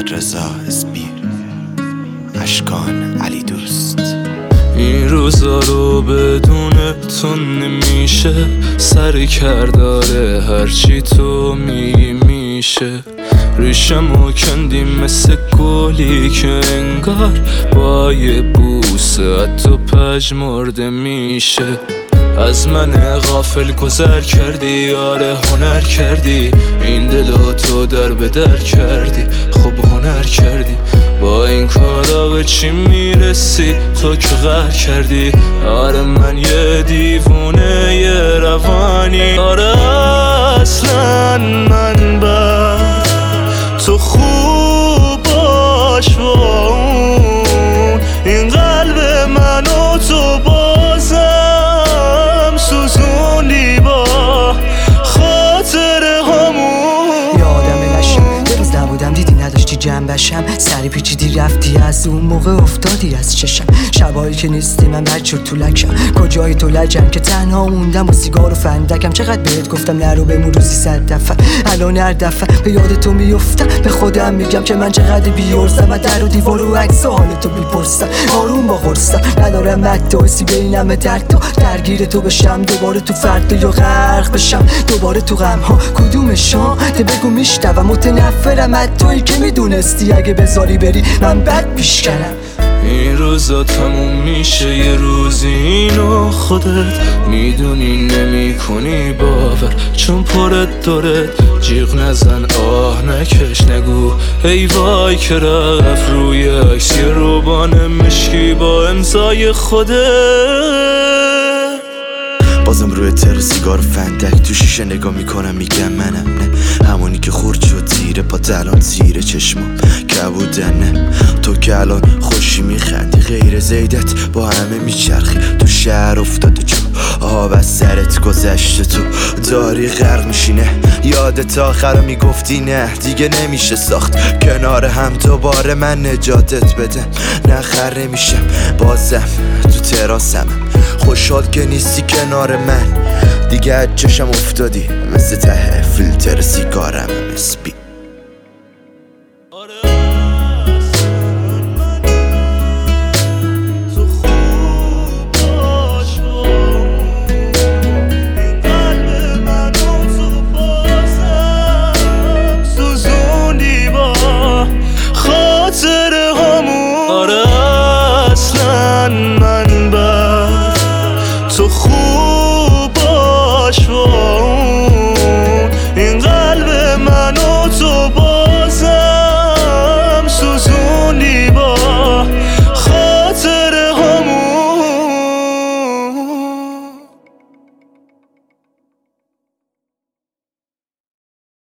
رضا اسبیر، اشکان علی دوست. این روزا رو بدون تو نمیشه، سر کرداره هرچی تو میگی میشه. ریشمو کندیم مثل گلی که انگار با یه بوسه حتی پژمرده میشه. از من غافل گذر کردی، آره هنر کردی، این دلو تو در به در کردی، خب هنر کردی. با این کارا به چی میرسی تو که قهر کردی؟ آره من یه دیوونه یه روانی، آره اصلا من بد تو خوب باش و اون این قلب منو تو بازم سوزوندی با خاطر همون. یادم نشم یه روز نبودم دیدی نداشتی جنبشم، سری پیچیدی رفتی از اون موقع افتادی از چشم. شبایی که نیستی من بچه تو لکم، کجایی تو لجم که تنها موندم و سیگار و فندکم. چقدر بهت گفتم نرو بمون روزی 100 دفعه، الان هر دفعه به یاد تو میفتم به خودم میگم که من چقدر بیارزم. در و دیوار و عکس و حال تو میپرسم، آروم با قرصم ندارم مدعاسی بینم درد تو، درگیر تو بشم دوباره تو فردا یا غرق بشم دوباره تو غم ها. کدومشان ده بگو میشنوم، متنفرم از تویی که میدونستی اگه بذاری بری من بد پیش کنم. این روزا تموم میشه یه روزی، اینو خودت میدونی نمی کنی باور، چون پرت دارد جیغ نزن آه نکش نگو ای وای که رفت روی عکس یه روبان مشکی با امضای خودت. بازم روی تر سیگار و فندک تو شیشه نگاه میکنم میگم منم نه، همونی که خورد شد زیر پا الان زیر چشمم کبودن. نه تو که الان خوشی میخندی غیر زیدت با همه میچرخی، تو شهر افتاده چون آب از سرت گذشته، تو داری غرق میشینه. یادت آخر میگفتی نه دیگه نمیشه ساخت کنار هم دوباره من نجاتت بدم. نخره میشم بازم تو تراسم، خوشحال که نیستی کنار من دیگه از چشم افتادی مثل ته فیلتر سیگارم اسپی.